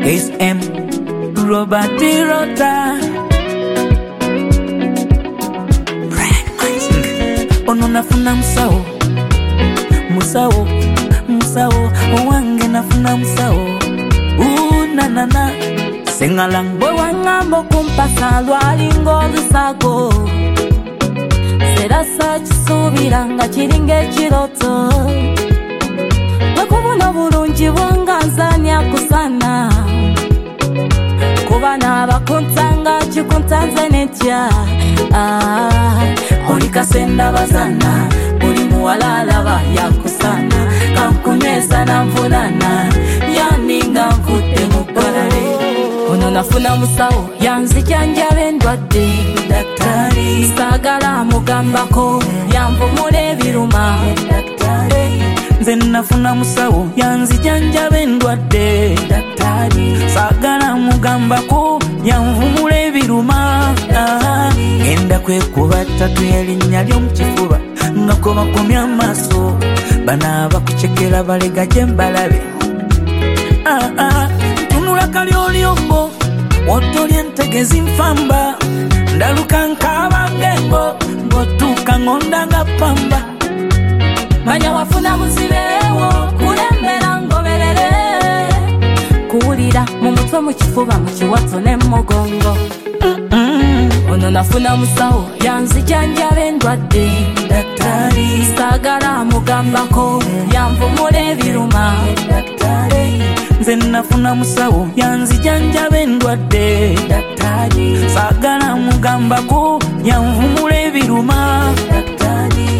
SM Robert Rota ono nafuna musawo owange nafuna musawo na sengalang boy wangambo kumpasa lwalingo lusago serasa chisubiranga chiringe chiroto bakubona bulungi bwanganzanya kusana kubana bakuntanga chikuntanze netya olikasenda bazana buli muwalala bayakusana kankunyweza na mvulana yaninga nkute mukolale ono nafuna musawo yanzijanjabe ndwadde daktari sagala mugambako yanvumula ebiruma daktari nze nafuna musawo yanzijanjabe ndwadde daktari sagala mugambako yanvumula ebiruma genda kwekuba ttatu erinnya ly'omukifuba nga kobakomya amaaso bana bakucekera balega gye mbalabe tunula kalyolyombo otolya entegezi nfamba ndaluka nkaabangengo ng'otuuka ngonda nga pamba manya wafuna muzibeewo kulembera ngoberere kuwulira mu mutwe mu kifuba mu kiwato ne mugongo ono nafuna musawo yanzijanjabe ndwadde daktari sagala mugambako yanvumula ebiruma daktari nze nafuna musawo yanzijanjabe ndwadde daktari sagala mugambako yanvumula ebiruma daktari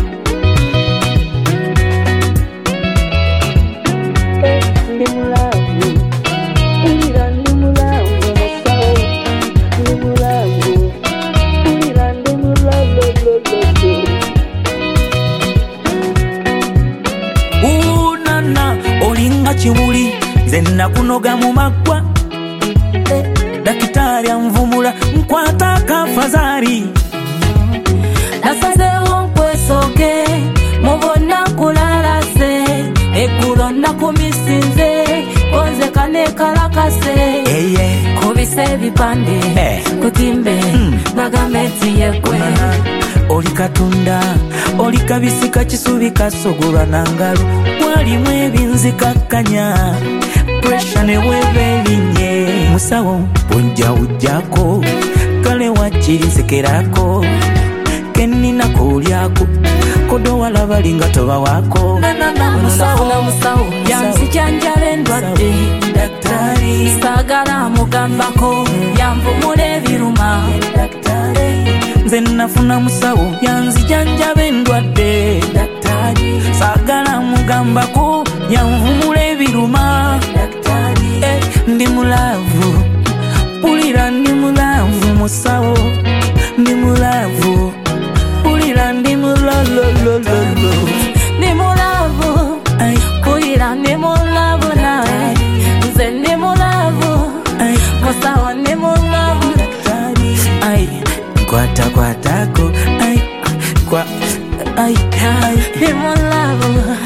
chimuli zenna kunoga mu magwa dakitari amvumula nkwata kafazari nasazeho nkwesoke mubona kulalase ekulo nakumisinze konze kane kalakase kubise ebipande kutimbe bagameti yekwe oli katunda oli kabisika kisubi kasogolwa nangalo walimu ebinzikakkanya pressure ne webelinye musawo bonja ujjako kale wakirisekerako kenina kulyako kodo wala balinga toba wako musawo yanzijanjabe ndwadde daktari sagala mugambako yanvumula ebiruma daktari nze nafuna musawo yanzijanjabe ndwadde daktari sagala mugambako yanvumula ebiruma daktari ndi mulavu pulira ndi mulavu musawo ndi mulavu pulira ndi mulololololo ndi mulavu pulira ndi mulavu nawe nze ndi mulavu musawo ndi mulavu daktari kwatako ndi mulavu